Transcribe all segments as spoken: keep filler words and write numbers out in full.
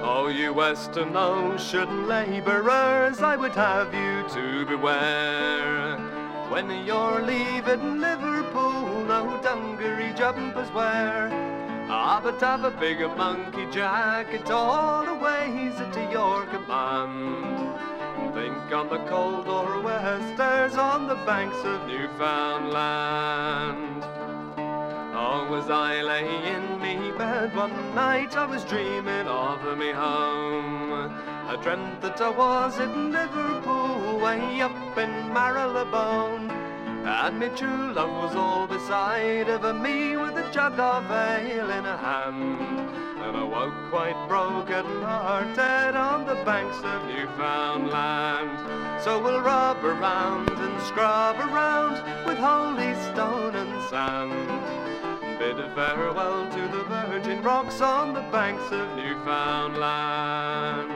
Oh, you Western Ocean labourers, I would have you to beware. When you're leaving Liverpool, no dungaree jumpers wear. Ah, but have a big monkey jacket always to your command. Think on the cold nor'westers on the banks of Newfoundland. Oh, as I lay in me bed one night, I was dreaming of me home. I dreamt that I was in Liverpool, way up in Marylebone, and me true love was all beside of me with a jug of ale in a hand. And I woke quite broken-hearted on the banks of Newfoundland. So we'll rub around and scrub around with holy stone and sand. Bid a farewell to the virgin rocks on the banks of Newfoundland.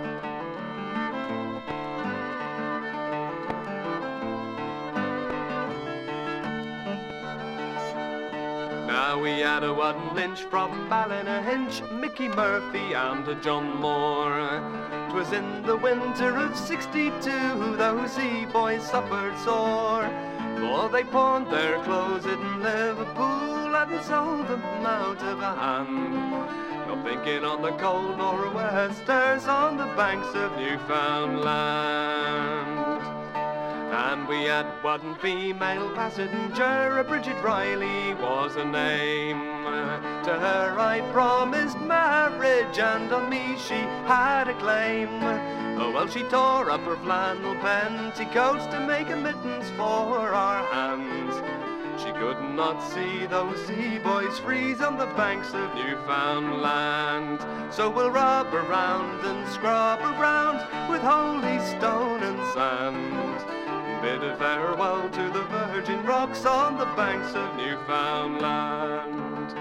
Now we had a one lynch from Ballynahinch, Mickey Murphy and a John Moore. 'Twas in the winter of sixty-two, those sea boys suffered sore. For they pawned their clothes in Liverpool and sold them out of hand. Not thinking on the cold nor'westers on the banks of Newfoundland. And we had one female passenger, Bridget Riley was her name. To her I promised marriage, and on me she had a claim. Oh, well, she tore up her flannel petticoats to make a mittens for our hands. She could not see those sea boys freeze on the banks of Newfoundland. So we'll rub around and scrub around with holy stone and sand. Bid a farewell to the virgin rocks on the banks of Newfoundland.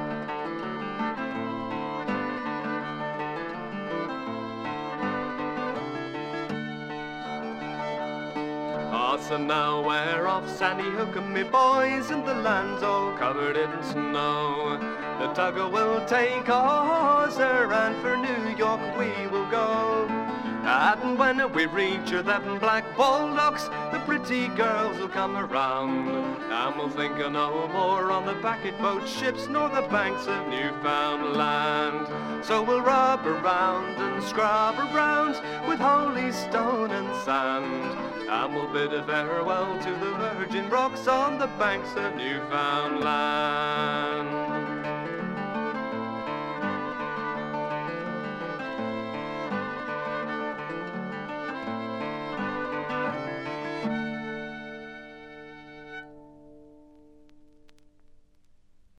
Ah, so now we're off Sandy Hook, and me boys, and the land's all covered in snow. The tugger will take a hawser, and for New York we will go. And when we reach them black bullocks, the pretty girls will come around, and we'll think of no more on the packet boat ships nor the banks of Newfoundland. So we'll rub around and scrub around with holy stone and sand, and we'll bid a farewell to the virgin rocks on the banks of Newfoundland.